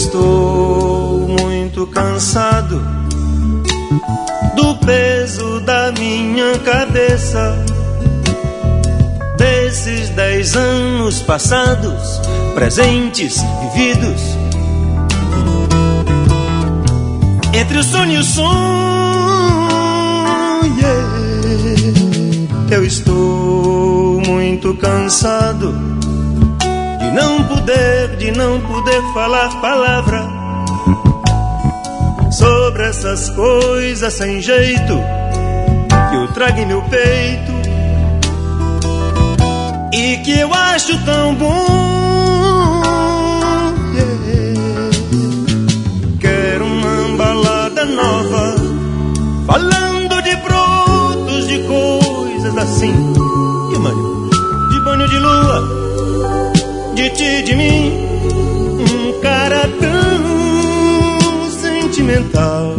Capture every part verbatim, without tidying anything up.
estou muito cansado do peso da minha cabeça, desses dez anos passados, presentes, vividos, entre o sonho e o sonho. Yeah. Eu estou muito cansado de não poder, de não poder falar palavra sobre essas coisas sem jeito que eu trago em meu peito e que eu acho tão bom. Yeah. Quero uma balada nova, falando de brotos, de coisas assim, e mano, de banho de lua, de ti, de mim, um cara tão sentimental.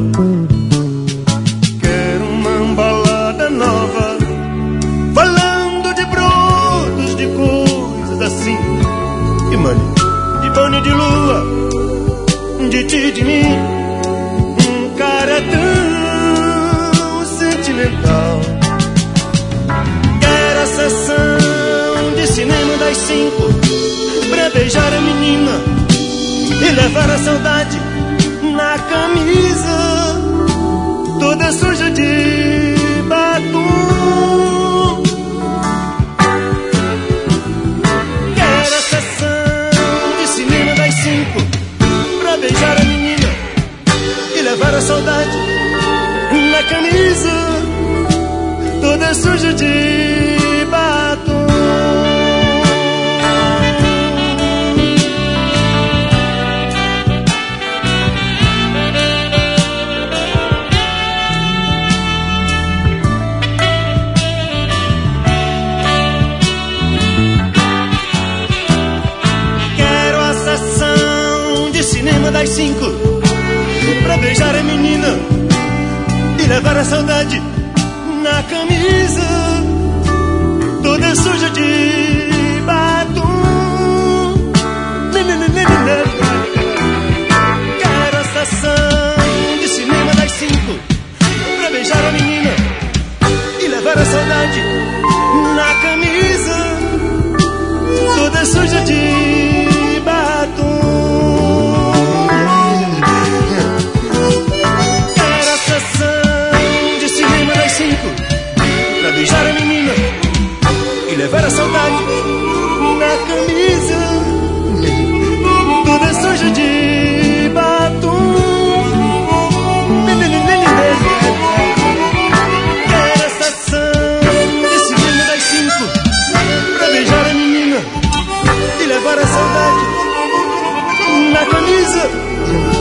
Quero uma balada nova, falando de brotos, de coisas assim, e mano, de banho de lua, de ti, de mim, um cara tão sentimental. Quero a sessão de cinema das cinco pra beijar a menina e levar a saudade na camisa toda suja de batom. Quero a sessão de cinema das cinco pra beijar a menina e levar a saudade na camisa toda suja de batom. Quero a sessão de cinema das cinco pra beijar a menina e levar a saudade na camisa toda suja de batom. Quero a sessão de cinema das cinco pra beijar a menina e levar a saudade na camisa toda suja de batom. Quero a sessão de cinema das cinco pra beijar a menina e levar a saudade na camisa toda suja de batom. Quero a sessão de cinema das cinco pra beijar a menina e levar a saudade na camisa